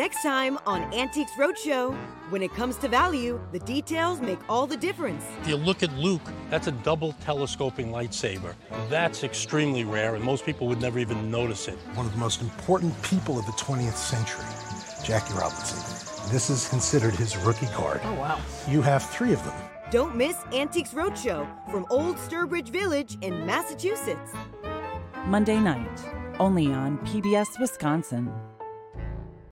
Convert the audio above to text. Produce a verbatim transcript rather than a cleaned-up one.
Next time on Antiques Roadshow, when it comes to value, the details make all the difference. If you look at Luke, that's a double telescoping lightsaber. That's extremely rare, and most people would never even notice it. One of the most important people of the twentieth century, Jackie Robinson. This is considered his rookie card. Oh, wow. You have three of them. Don't miss Antiques Roadshow from Old Sturbridge Village in Massachusetts. Monday night, only on P B S Wisconsin.